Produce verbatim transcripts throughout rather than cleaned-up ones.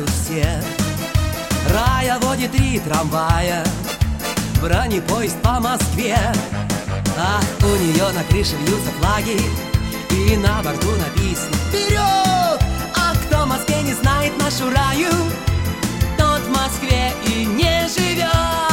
знают все. Рая водит три трамвая, бронепоезд по Москве. Ах, у нее на крыше вьются флаги, и на борту написано «Вперед!» А кто в Москве не знает нашу Раю, тот в Москве и не живет.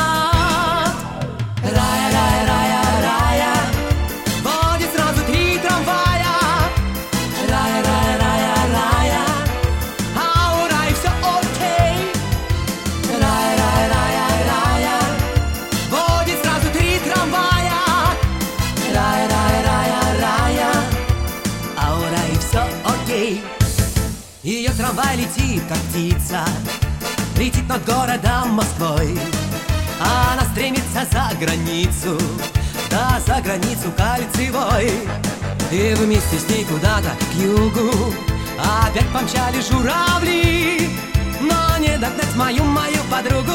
Рая, рая, рая, рая водит сразу три трамвая. Рая, рая, рая, рая, а у Раи все окей. Рая, рая, рая, рая водит сразу три трамвая. Рая, рая, рая, рая, а у Раи все окей. Ее трамвай летит, как птица, летит над городом Москвой. Она стремится за границу, да за границу кольцевой. И вместе с ней куда-то к югу опять помчали журавли. Но не догнать мою, мою подругу.